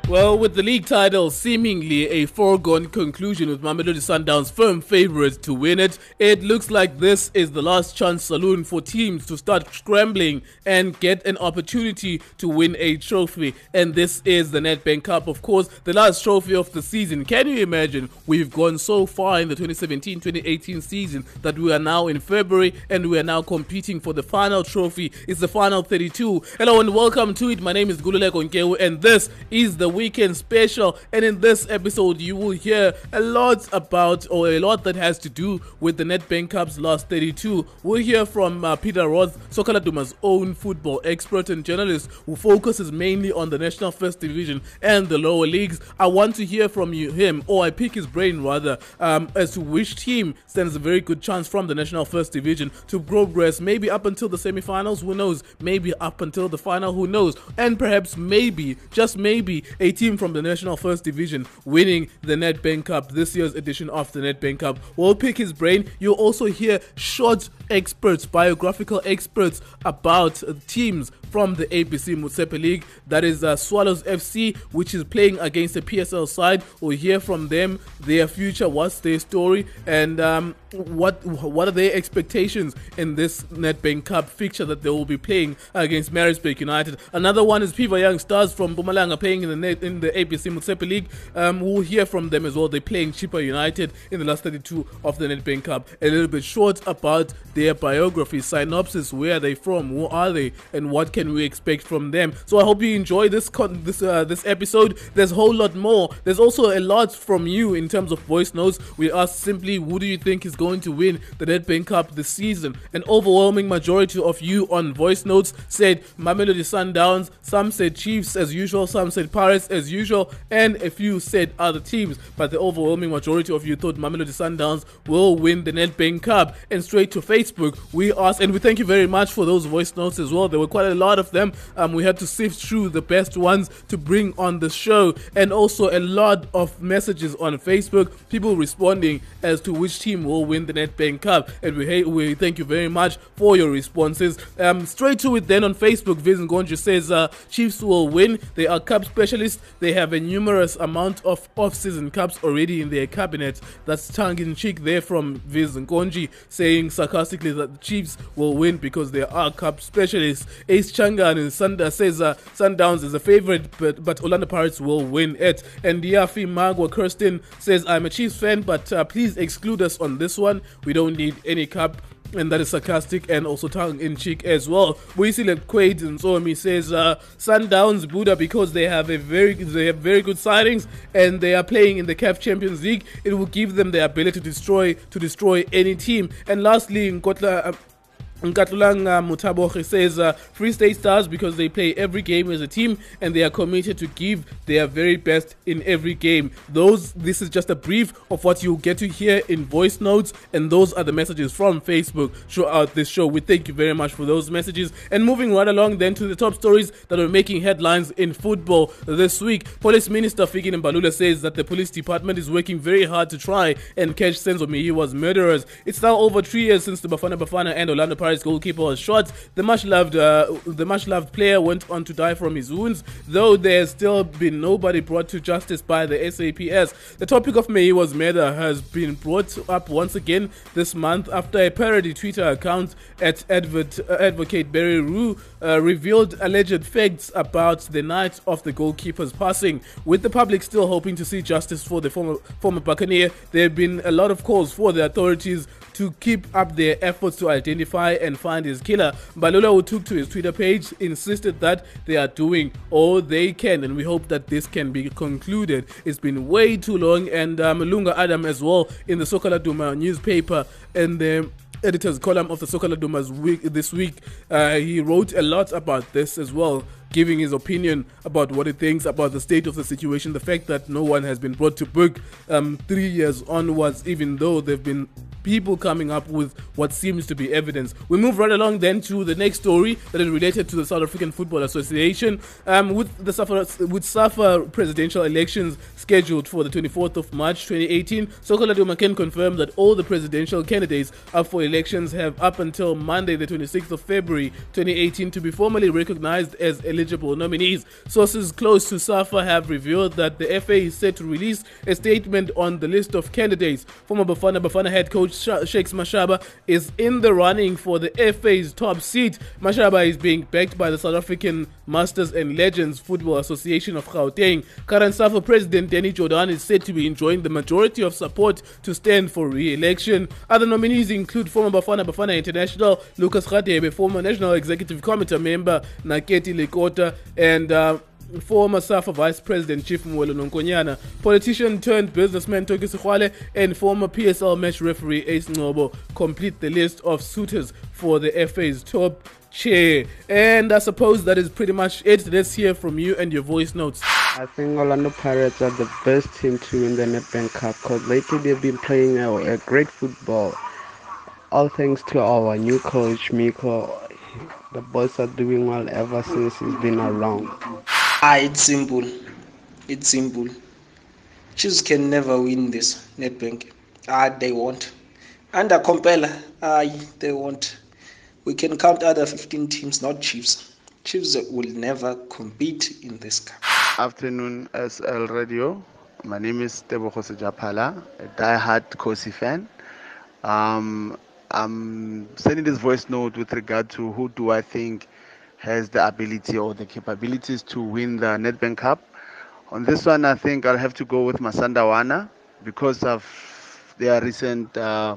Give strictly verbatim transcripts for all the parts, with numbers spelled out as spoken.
Well, with the league title seemingly a foregone conclusion with Mamelodi Sundowns firm favourites to win it, it looks like this is the last chance saloon for teams to start scrambling and get an opportunity to win a trophy. And this is the Nedbank Cup, of course, the last trophy of the season. Can you imagine? We've gone so far in the twenty seventeen twenty eighteen season that we are now in February and we are now competing for the final trophy. It's the final thirty-two. Hello and welcome to it. My name is Gululeko Nkewu and this is the weekend special, and in this episode you will hear a lot about or a lot that has to do with the Nedbank Cup's last thirty-two. We'll hear from uh, Peter Roth, Soka Laduma's own football expert and journalist who focuses mainly on the National First Division and the lower leagues. I want to hear from you, him, or I pick his brain rather, um, as to which team stands a very good chance from the National First Division to progress, maybe up until the semi-finals, who knows, maybe up until the final, who knows, and perhaps maybe, just maybe, a team from the National First Division winning the Nedbank Cup, this year's edition of the Nedbank Cup. We'll pick his brain. You'll also hear short experts, biographical experts about uh, teams from the A B C Motsepe League, that is uh, Swallows F C, which is playing against the P S L side. We'll hear from them, their future, what's their story, and um, what what are their expectations in this Nedbank Cup fixture that they will be playing against Maritzburg United. Another one is Piva Young Stars from Mpumalanga playing in the net, in the A B C Motsepe League. Um, we'll hear from them as well. They're playing Chippa United in the last thirty-two of the Nedbank Cup. A little bit short about their biography, synopsis, where are they from, who are they, and what can we expect from them. So I hope you enjoy this con this uh, this episode. There's a whole lot more. There's also a lot from you in terms of voice notes. We asked simply, who do you think is going to win the Nedbank Cup this season? An overwhelming majority of you on voice notes said Mamelodi Sundowns. Some said Chiefs as usual, some said Pirates as usual, and a few said other teams. But the overwhelming majority of you thought Mamelodi Sundowns will win the Nedbank Cup. And straight to Facebook, we asked, and we thank you very much for those voice notes as well. There were quite a lot of them. Um, we had to sift through the best ones to bring on the show, and also a lot of messages on Facebook, people responding as to which team will win the Nedbank Cup, and we we thank you very much for your responses. Um, straight to it then on Facebook, Viz Ngonji says uh, Chiefs will win. They are cup specialists. They have a numerous amount of off-season cups already in their cabinet. That's tongue-in-cheek there from Viz Ngonji, saying sarcastically that the Chiefs will win because they are cup specialists. Ace Changan Sunda says uh, Sundowns is a favorite, but, but Orlando Pirates will win it. And Diafi Magwa Kirsten says, I'm a Chiefs fan, but uh, please exclude us on this one. We don't need any cup. And that is sarcastic and also tongue-in-cheek as well. Boisile Quaid and Somi says uh, Sundowns Buddha because they have a very they have very good signings and they are playing in the C A F Champions League. It will give them the ability to destroy to destroy any team. And lastly, Nkotla uh, Nkatulanga Mutaboche says uh, Free State Stars because they play every game as a team and they are committed to give their very best in every game. Those this is just a brief of what you'll get to hear in voice notes, and those are the messages from Facebook throughout this show. We thank you very much for those messages. And moving right along then to the top stories that are making headlines in football this week. Police Minister Fikile Mbalula says that the police department is working very hard to try and catch Senzo Meyiwa's murderers. It's now over three years since the Bafana Bafana and Orlando Pirates goalkeeper was shot. The much loved uh, the much loved player went on to die from his wounds, though there's still been nobody brought to justice by the S A P S. The topic of Meyiwa's murder has been brought up once again this month after a parody Twitter account at Advert, uh, Advocate Barry Rue uh, revealed alleged facts about the night of the goalkeeper's passing. With the public still hoping to see justice for the former former Buccaneer, there have been a lot of calls for the authorities to keep up their efforts to identify and find his killer. Mbalula, who took to his Twitter page, insisted that they are doing all they can, and we hope that this can be concluded. It's been way too long. And um, Lunga Adam as well in the Soka Laduma newspaper and the editor's column of the Soka Laduma's week this week, uh, he wrote a lot about this as well, giving his opinion about what he thinks about the state of the situation, the fact that no one has been brought to book um, three years onwards, even though they've been people coming up with what seems to be evidence. We move right along then to the next story that is related to the South African Football Association. Um, with the SAFA, with SAFA presidential elections scheduled for the twenty-fourth of March twenty eighteen, Soka Laduma can confirm that all the presidential candidates up for elections have up until Monday the twenty-sixth of February twenty eighteen to be formally recognized as eligible eligible nominees. Sources close to SAFA have revealed that the F A is set to release a statement on the list of candidates. Former Bafana Bafana head coach Shakes Mashaba is in the running for the F A's top seat. Mashaba is being backed by the South African Masters and Legends Football Association of Gauteng. Current SAFA President Danny Jordan is said to be enjoying the majority of support to stand for re-election. Other nominees include former Bafana Bafana International Lucas Radebe, former National Executive Committee member Naketi Lekota, and uh, former SAFA Vice President Chief Mwelo Nonkonyana, politician turned businessman Toki Sekhwale, and former P S L match referee Ace Ngobo complete the list of suitors for the F A's top chair. And I suppose that is pretty much it. Let's hear from you and your voice notes. I think Orlando Pirates are the best team to win the Nedbank Cup because lately they've been playing a, a great football. All thanks to our new coach Miko. The boys are doing well ever since he's been around. Ah, it's simple. It's simple. Chiefs can never win this Nedbank. Ah, they won't. Under Compella, ah, they won't. We can count other fifteen teams, not Chiefs. Chiefs will never compete in this cup. Afternoon, S L Radio. My name is Tebogo Sejapala, a die-hard Kosi fan. Um, I'm sending this voice note with regard to who do I think has the ability or the capabilities to win the Nedbank Cup. On this one, I think I'll have to go with Masanda Wana because of their recent uh,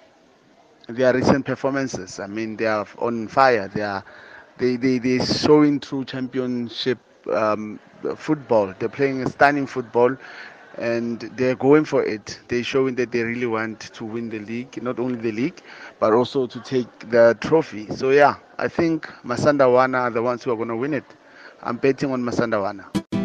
their recent performances. I mean, they are on fire. They are they they they showing true championship um, football. They're playing a stunning football, and they're going for it. They're showing that they really want to win the league, not only the league, but also to take the trophy. So yeah, I think Masanda Wana are the ones who are going to win it. I'm betting on Masanda Wana.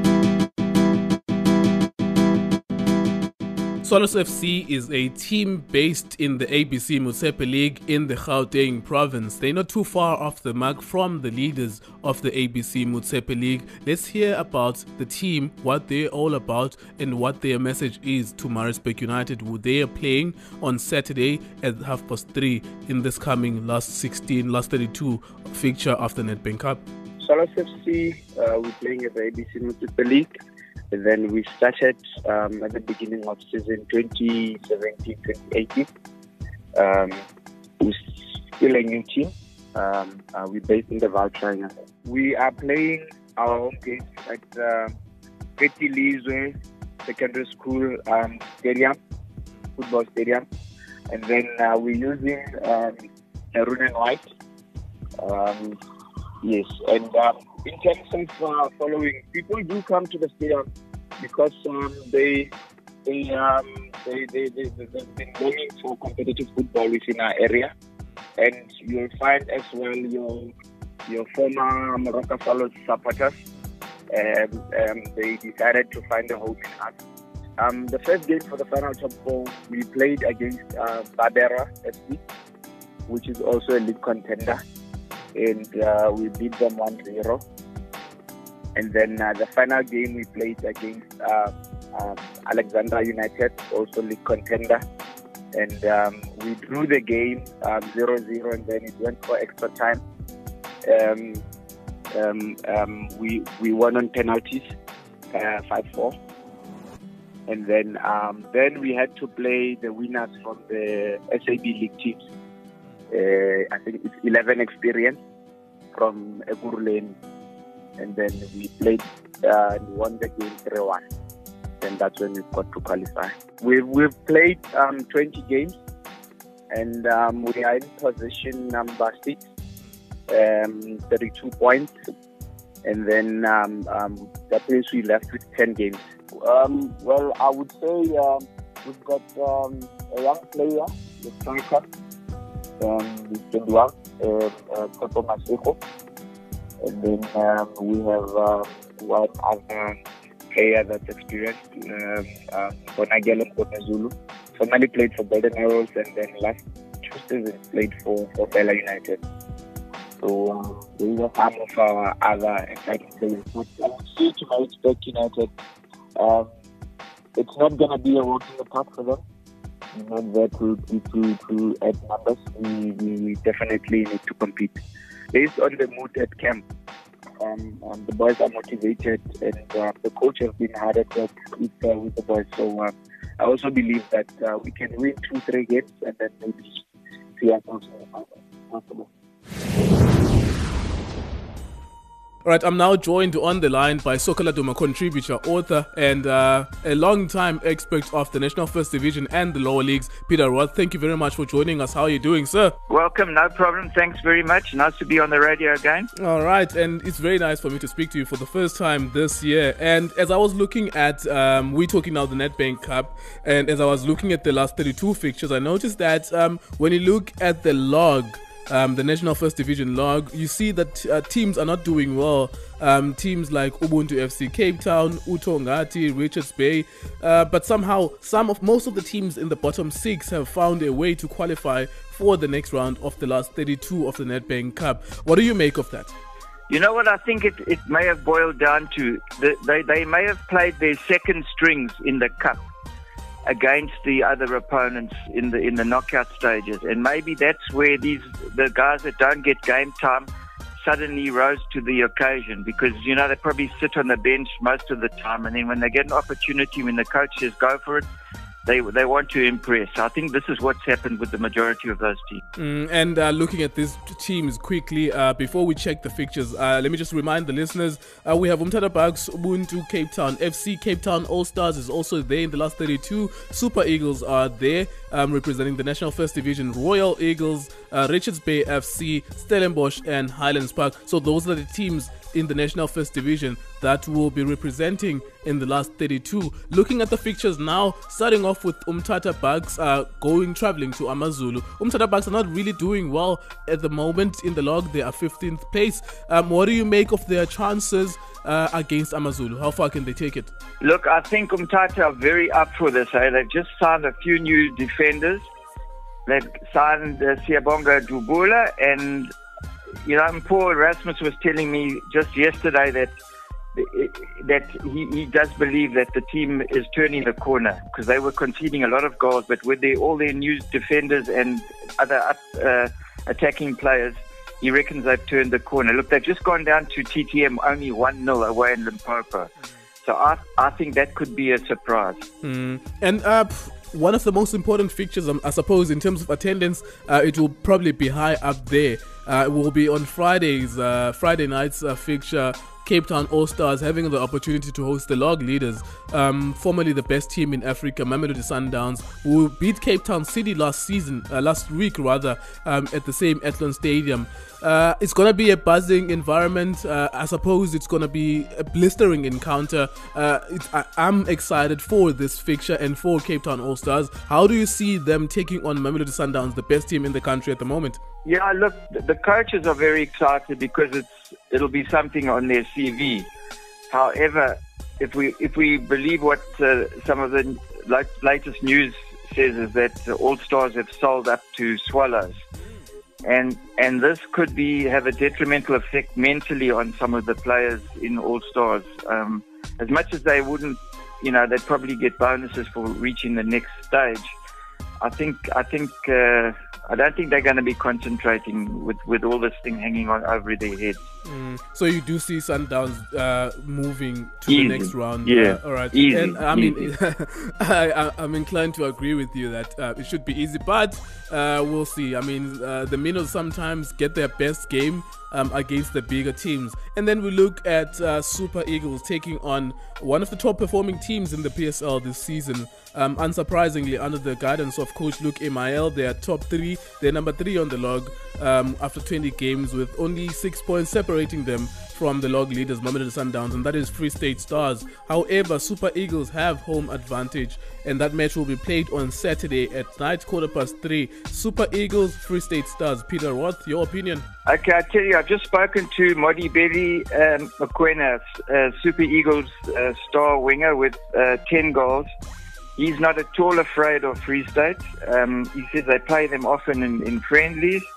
Swallows F C is a team based in the A B C Motsepe League in the Gauteng province. They're not too far off the mark from the leaders of the A B C Motsepe League. Let's hear about the team, what they're all about, and what their message is to Maritzburg United, who they are playing on Saturday at half past three in this coming last sixteen, last thirty-two fixture of the Nedbank Cup. Swallows F C, uh, we're playing at the A B C Motsepe League. And then we started um, at the beginning of season twenty seventeen twenty eighteen. Um, we're still a new team. Um, uh, we're based in the Vaal Triangle. We are playing our home games at uh, Betty Lizwe Secondary School um, Stadium, football stadium. And then uh, we're using um, maroon and white. Um, yes, and um, in terms of uh, following, people do come to the stadium because um, they they, um, they they they they've been longing for competitive football within our area, and you'll find as well your your former Moroka Swallows supporters. Um, um, they decided to find a home in us. Um, the first game for the final top four, we played against uh, Barbera F C, which is also a league contender, and uh, we beat them one zero. And then uh, the final game we played against uh, uh, Alexandra United, also league contender. And um, we drew the game um, zero zero, and then it went for extra time. Um, um, um, we we won on penalties, uh, five four. And then um, then we had to play the winners from the S A B League teams. Uh, I think it's eleven experience from Ekurhuleni. And then we played uh, and won the game three one. And that's when we got to qualify. We've, we've played um, twenty games, and um, we are in position number six, um, thirty-two points. And then um, um, that means we left with ten games. Um, well, I would say um, we've got um, a young player, the striker, um, twenty-one, uh, uh, Toto Maseko. And then um, we have uh, one other player that's experienced, um, uh, Bonagelo Mkonazulu. Formerly played for Golden Arrows, and then last two seasons played for, for Bella United. So um, these are some of our other exciting players. But I would say to Maritzburg United, um, it's not going to be a walk in the park for them. We're not there to, to, to, to add numbers. We, we definitely need to compete. Based on the mood at camp, Um, um, the boys are motivated, and uh, the coach has been hard at work with, uh, with the boys. So um, I also believe that uh, we can win two, three games, and then maybe see ourselves possible. All right, I'm now joined on the line by Soccer Laduma contributor, author, and uh, a long-time expert of the National First Division and the lower leagues, Peter Roth. Thank you very much for joining us. How are you doing, sir? Welcome, no problem. Thanks very much. Nice to be on the radio again. All right, and it's very nice for me to speak to you for the first time this year. And as I was looking at, um, we're talking now the Nedbank Cup, and as I was looking at the last thirty-two fixtures, I noticed that um, when you look at the log, Um, the National First Division log, you see that uh, teams are not doing well. Um, teams like Ubuntu F C Cape Town, Utongati, Richards Bay, uh, but somehow some of most of the teams in the bottom six have found a way to qualify for the next round of the last thirty-two of the Nedbank Cup. What do you make of that? You know what I think it, it may have boiled down to? The, they, they may have played their second strings in the cup against the other opponents in the in the knockout stages, and maybe that's where these the guys that don't get game time suddenly rose to the occasion, because you know they probably sit on the bench most of the time, and then when they get an opportunity, when the coach says go for it, they they want to impress. I think this is what's happened with the majority of those teams. Mm, and uh, looking at these teams quickly, uh, before we check the fixtures, uh, let me just remind the listeners, uh, we have Umtata Bucks, Ubuntu Cape Town F C, Cape Town All Stars is also there in the last thirty-two, Super Eagles are there um, representing the National First Division, Royal Eagles, uh, Richards Bay F C, Stellenbosch and Highlands Park. So those are the teams in the National First Division that will be representing in the last thirty-two. Looking at the fixtures now, starting off with Umtata Bucks uh, going traveling to AmaZulu. Umtata Bucks are not really doing well at the moment in the log. They are fifteenth place. Um, what do you make of their chances uh, against AmaZulu? How far can they take it? Look, I think Umtata are very up for this. Eh? They've just signed a few new defenders. They've signed uh, Siyabonga Dubula, and you know, Paul Erasmus was telling me just yesterday that that he, he does believe that the team is turning the corner, because they were conceding a lot of goals, but with their, all their new defenders and other up, uh, attacking players, he reckons they've turned the corner. Look, they've just gone down to T T M only one nil away in Limpopo. So I, I think that could be a surprise. Mm. And uh, one of the most important fixtures, um, I suppose, in terms of attendance, uh, it will probably be high up there. Uh, it will be on Fridays, uh, Friday night's uh, fixture. Cape Town All Stars having the opportunity to host the log leaders, um, formerly the best team in Africa, Mamelodi Sundowns, who beat Cape Town City last season, uh, last week rather, um, at the same Athlon Stadium. Uh, it's going to be a buzzing environment. Uh, I suppose it's going to be a blistering encounter. Uh, it's, I, I'm excited for this fixture and for Cape Town All Stars. How do you see them taking on Mamelodi Sundowns, the best team in the country at the moment? Yeah, look, the coaches are very excited because it's it'll be something on their C V. However, if we if we believe what uh, some of the latest news says, is that uh, All Stars have sold up to Swallows, and and this could be have a detrimental effect mentally on some of the players in All Stars. Um, as much as they wouldn't, you know, they'd probably get bonuses for reaching the next stage. I think I think. Uh, I don't think they're going to be concentrating with, with all this thing hanging on over their heads. Mm. So you do see Sundowns uh, moving to Easy. the next round. Yeah. Uh, all right. Easy. And I mean, Easy. I, I, I'm inclined to agree with you that uh, it should be easy, but uh, we'll see. I mean, uh, the Minnows sometimes get their best game um, against the bigger teams. And then we look at uh, Super Eagles taking on one of the top performing teams in the P S L this season. Um, unsurprisingly, under the guidance of Coach Luke Emael, they are top three. They're number three on the log um, after twenty games, with only six points separating them from the log leaders, Mamelodi Sundowns, and that is Free State Stars. However, Super Eagles have home advantage, and that match will be played on Saturday at night, quarter past three. Super Eagles, Free State Stars. Peter Roth, your opinion? Okay, I tell you, I've just spoken to Modibeli um, Mokoena, uh, Super Eagles uh, star winger with uh, ten goals. He's not at all afraid of Free State. Um, he says they play them often in, in friendlies.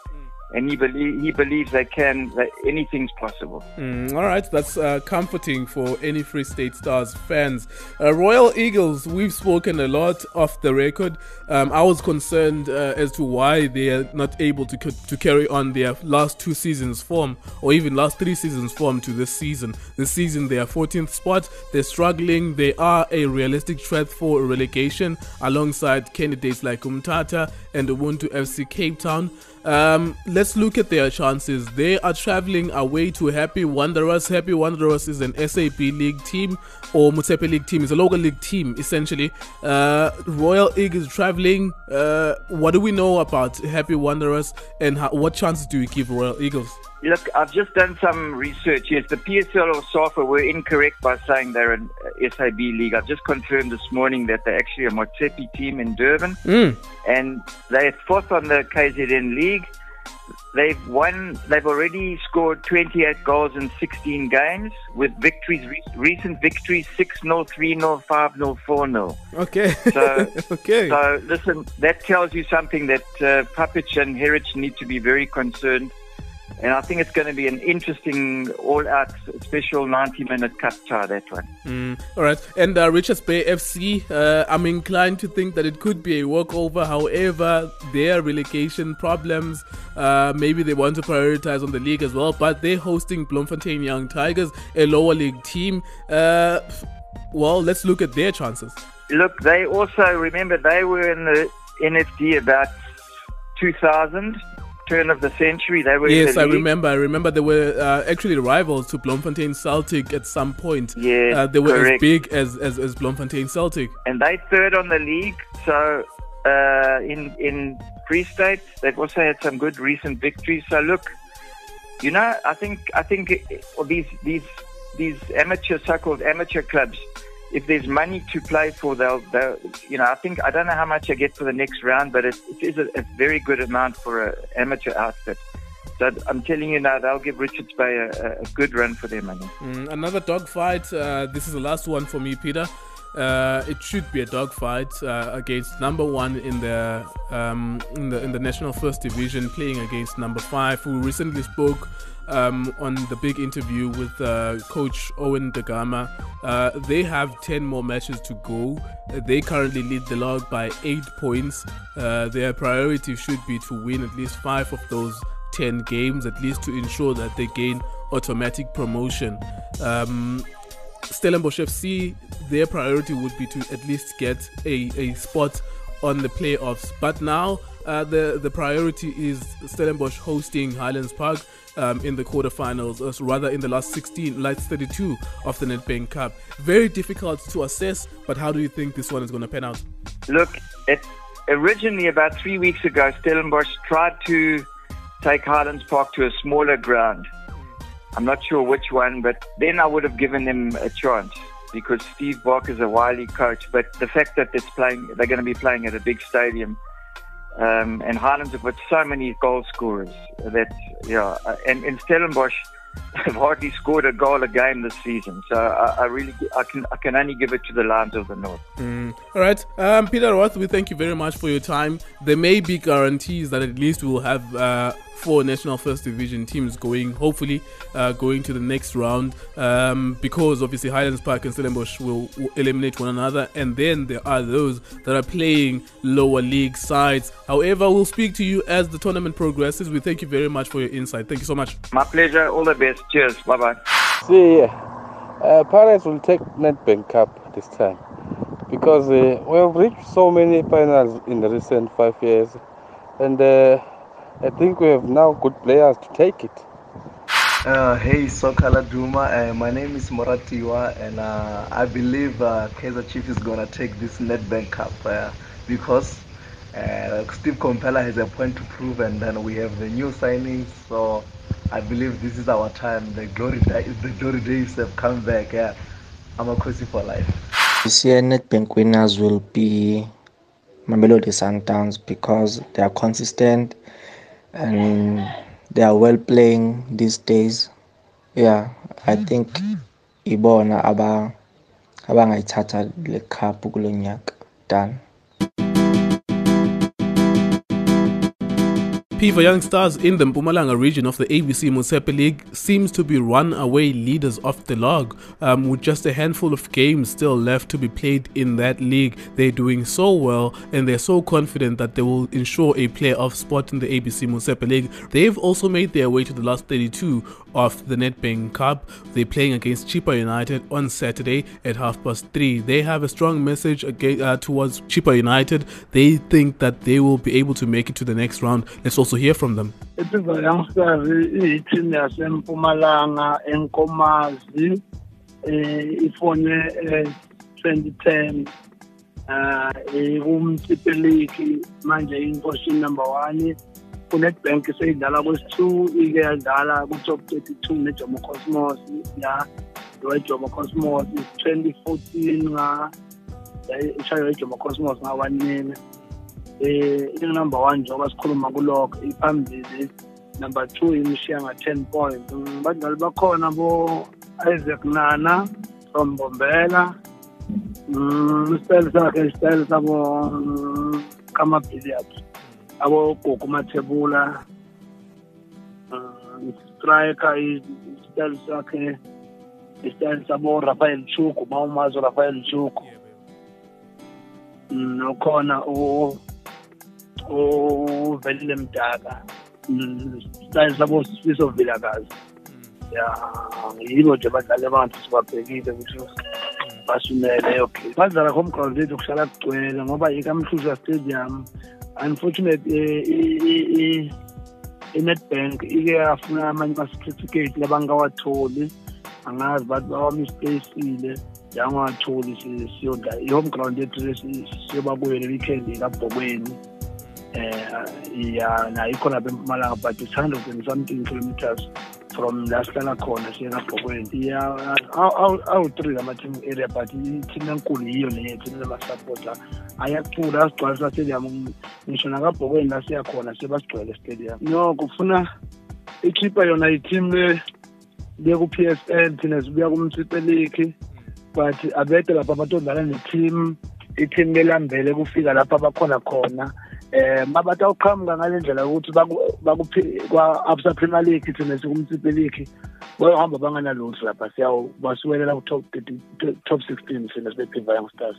and he believe he believes they can. That anything's possible. Mm, all right, that's uh, comforting for any Free State Stars fans. Uh, Royal Eagles, we've spoken a lot off the record. Um, I was concerned uh, as to why they are not able to to carry on their last two seasons form, or even last three seasons form to this season. This season they are fourteenth spot. They're struggling. They are a realistic threat for relegation alongside candidates like Umtata and Ubuntu F C Cape Town. Um, let's look at their chances. They are traveling away to Happy Wanderers. Happy Wanderers is an S A B League team, or Motsepe League team. It's a local league team, essentially. Uh, Royal Eagles traveling. Uh, what do we know about Happy Wanderers, and how, what chances do we give Royal Eagles? Look, I've just done some research. Yes, the P S L or SAFA were incorrect by saying they're an S A B league. I've just confirmed this morning that they're actually a Motsepe team in Durban. Mm. And they're fourth on the K Z N league. They've won, they've already scored twenty-eight goals in sixteen games with victories, re- recent victories, six nil, three nil, five nil, four nil. Okay. So, okay. so listen, that tells you something that uh, Papic and Heritage need to be very concerned. And I think it's going to be an interesting all-out special ninety-minute cup tie, that one. Mm, all right. And uh, Richards Bay F C, uh, I'm inclined to think that it could be a walkover. However, their relegation problems, uh, maybe they want to prioritize on the league as well. But they're hosting Bloemfontein Young Tigers, a lower league team. Uh, well, let's look at their chances. Look, they also, remember, they were in the N F D about two thousand. Turn of the century. They were yes, in the I league. remember. I remember they were uh, actually rivals to Bloemfontein Celtic at some point. Yeah, uh, they were correct. as big as, as as Bloemfontein Celtic. And they third on the league. So uh, in in Free State, they've also had some good recent victories. So look, you know, I think I think it, or these these these amateur so-called amateur clubs, if there's money to play for, they'll, they'll, you know, I think, I don't know how much I get for the next round, but it, it is a, a very good amount for an amateur outfit. So I'm telling you now, they'll give Richards Bay a, a good run for their money. Mm, another dogfight. Uh, this is the last one for me, Peter. Uh, it should be a dogfight uh, against number one in the um, in the in the National First Division, playing against number five, who recently spoke um, on the big interview with uh, Coach Owen Dagama. Uh, they have ten more matches to go. Uh, they currently lead the log by eight points. Uh, their priority should be to win at least five of those ten games, at least to ensure that they gain automatic promotion. Um, Stellenbosch F C, their priority would be to at least get a, a spot on the playoffs. But now uh, the, the priority is Stellenbosch hosting Highlands Park um, in the quarterfinals, or rather in the last sixteen, last thirty-two of the Nedbank Cup. Very difficult to assess, but how do you think this one is going to pan out? Look, it, originally about three weeks ago, Stellenbosch tried to take Highlands Park to a smaller ground. I'm not sure which one, but then I would have given them a chance because Steve Barker is a wily coach. But the fact that it's playing, they're going to be playing at a big stadium, um, and Highlands have got so many goal scorers that, yeah, and, and Stellenbosch have hardly scored a goal a game this season. So I, I really, I can, I can only give it to the Lions of the North. Mm. All right, um, Peter Roth, we thank you very much for your time. There may be guarantees that at least we'll have Uh, four National First Division teams going, hopefully uh, going to the next round, um, because obviously Highlands Park and Stellenbosch will, will eliminate one another, and then there are those that are playing lower league sides. However, we'll speak to you as the tournament progresses. We thank you very much for your insight. Thank you so much. My pleasure. All the best. Cheers. Bye-bye. See, uh, Pirates will take Nedbank Cup this time because uh, we have reached so many finals in the recent five years, and uh, I think we have now good players to take it. Uh, hey, Sokala Duma. Uh, my name is Moratiwa, and uh, I believe uh, Kaizer Chiefs is going to take this Nedbank Cup uh, because uh, Steve Kompella has a point to prove, and then we have the new signings. So I believe this is our time. The glory days, the glory days have come back. Yeah, I'm a Kosi for life. This year, Nedbank winners will be Mamelodi Sundowns because they are consistent and they are well playing these days. Yeah, I think ibona aba abangayithatha le cup kulo nyaka. Done. Piva Young Stars in the Mpumalanga region of the A B C Motsepe League seems to be runaway leaders of the log. Um, with just a handful of games still left to be played in that league, they're doing so well and they're so confident that they will ensure a playoff spot in the A B C Motsepe League. They've also made their way to the last thirty-two of the Nedbank Cup. They're playing against Chippa United on Saturday at half past three. They have a strong message against, uh, towards Chippa United. They think that they will be able to make it to the next round. Let's also hear from them. Piva Young Stars i-team yaseMpumalanga eNkomazi ifone twenty ten uh ikumTipe League manje inkosi number one. uNedbank seyidlala kwesi-two ike yadlala ku-top thirty-two neJomo Cosmos ya Jomo Cosmos twenty fourteen nga ishaywe iJomo Cosmos nga one nil. eh number one njengoba sikhuluma kulokho iphambili. Number two imishiya nga ten points. Badlali bakhona bo Isaac Nana from Bombela, mm style sakhe style sabo kama Billiards, abo Gogo Mathebula, striker is style sakhe style sabo Rafael Chuku, Maumazo Rafael Chuku. No khona o o Velile Mdaka, style sabo Sifiso Vilakazi. Ya yibo nje badlali abantu sibabhekile ukuthi basumele. Okay, badlala home ground lethu kushala kugcwele ngoba ikamhluza stadium. Unfortunately iNedbank ike yafuna amanye ama-certificate labangawatholi, angazi bathi bawamispaceile yangawatholi. Siyodla i-home ground yethu siyobabuyela weekend kaBhokweni. eh ya na ikhona lapha eMpumalanga, but it's one hundred and something kilometers from la sihlala khona siyeKabhokweni. ya awu-three ama-team area, but i-team enkulu yiyo lethu nemasupporter ayacula asigcwalisa stadium. Ngisho nakaBhokweni la siyakhona sebasigcwele stadium. No, kufuna iChippa yona i-team le ku-P S L, thina sibuya kuMotsepe League, but abede lapha batodlala ne-team i-team belambele kufika lapha bakhona khona. eh mabata uqhamuka ngalendlela ukuthi bakuphi kwa-Absa Premier League thina sikumotsepe League bayahamba banganalutho lapha siyawu basuwelela ku-top top sixteen thina sibe Piva Young Stars.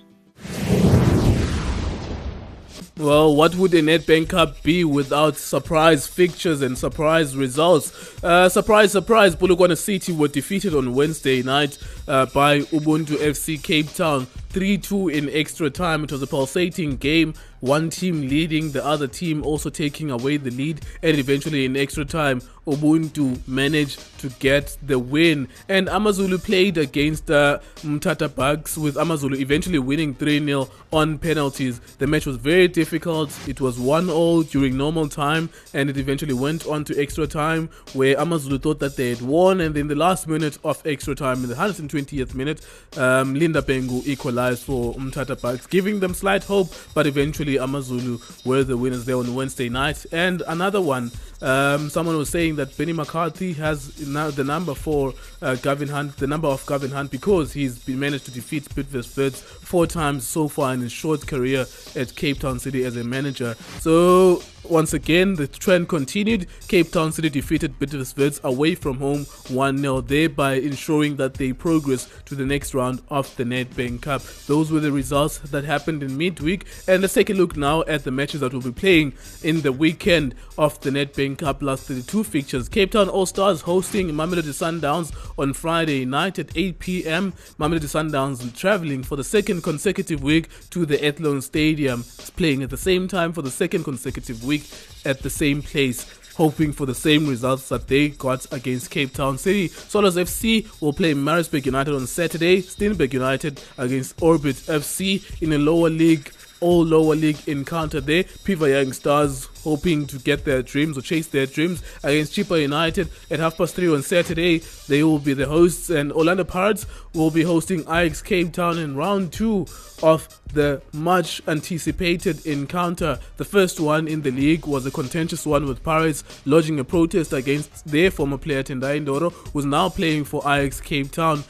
Well, what would a Nedbank Cup be without surprise fixtures and surprise results? Uh, surprise, surprise, Polokwane City were defeated on Wednesday night uh, by Ubuntu F C Cape Town three two in extra time. It was a pulsating game, one team leading, the other team also taking away the lead, and eventually in extra time Ubuntu managed to get the win. And Amazulu played against uh, Mthatha Bucks, with Amazulu eventually winning three nil on penalties. The match was very difficult. It was one all during normal time, and it eventually went on to extra time, where Amazulu thought that they had won, and in the last minute of extra time, in the one hundred twentieth minute, um, Linda Pengu equalized for Mthatha Bucks, giving them slight hope, but eventually Amazulu were the winners there on Wednesday night. And another one, um, someone was saying that Benny McCarthy has now the number for uh, Gavin Hunt, the number of Gavin Hunt, because he's been managed to defeat Bidvest four times so far in his short career at Cape Town City as a manager. So once again, the trend continued. Cape Town City defeated Bidvest away from home one nil, thereby ensuring that they progress to the next round of the Nedbank Cup. Those were the results that happened in midweek, and let's take a look now at the matches that will be playing in the weekend of the Nedbank Cup last thirty-two fixtures. Cape Town All Stars hosting Mamelodi Sundowns on Friday night at eight p m Mamelodi Sundowns travelling for the second consecutive week to the Athlone Stadium, playing at the same time for the second consecutive week at the same place, hoping for the same results that they got against Cape Town City. Swallows F C will play Maritzburg United on Saturday, Steenberg United against Orbit F C in a lower league all lower league encounter there. Piva Young Stars hoping to get their dreams or chase their dreams against Chippa United at half past three on Saturday. They will be the hosts, and Orlando Pirates will be hosting Ajax Cape Town in round two of the much anticipated encounter. The first one in the league was a contentious one, with Pirates lodging a protest against their former player Tendai Ndoro, who's now playing for Ajax Cape Town.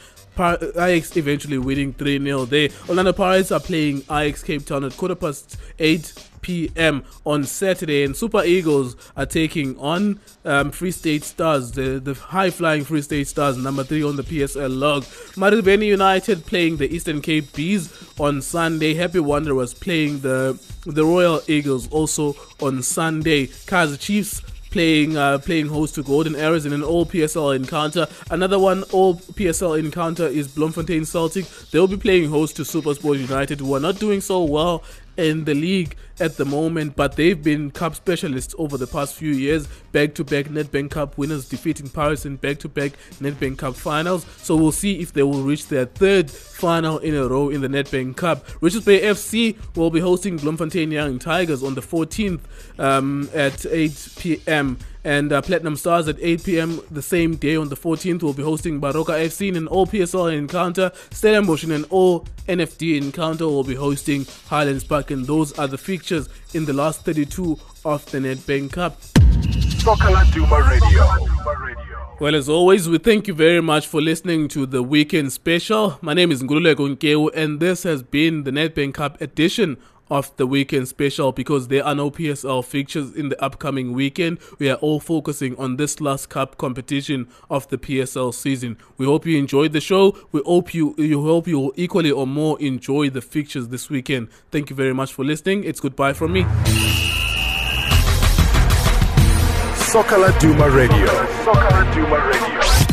Ajax eventually winning three nil there. Orlando Pirates are playing Ajax Cape Town at quarter past eight p.m. on Saturday. And Super Eagles are taking on um, Free State Stars, the, the high-flying Free State Stars, number three on the P S L log. Maribeni United playing the Eastern Cape Bees on Sunday. Happy Wanderers playing the, the Royal Eagles also on Sunday. Kaizer Chiefs playing uh, playing host to Golden Arrows in an all P S L encounter. Another one all P S L encounter is Bloemfontein Celtic. They'll be playing host to SuperSport United, who are not doing so well in the league at the moment, but they've been cup specialists over the past few years. Back-to-back Nedbank Cup winners, defeating Paris in back-to-back Nedbank Cup finals. So we'll see if they will reach their third final in a row in the Nedbank Cup. Richards Bay F C will be hosting Bloemfontein Young Tigers on the fourteenth um, at eight p.m. And uh, Platinum Stars at eight p.m. the same day on the fourteenth will be hosting Baroka F C in an all P S L encounter. Stellenbosch in an all N F D encounter will be hosting Highlands Park, and those are the fixtures in the last thirty-two of the Nedbank Cup. Soccer Laduma Radio. Well, as always, we thank you very much for listening to the weekend special. My name is Ngululeko Nkeu, and this has been the Nedbank Cup edition of the weekend special, because there are no P S L fixtures in the upcoming weekend. We are all focusing on this last cup competition of the P S L season. We hope you enjoyed the show. We hope you you hope you will equally or more enjoy the fixtures this weekend. Thank you very much for listening. It's goodbye from me. Soccer Laduma Radio. Soccer Laduma Radio.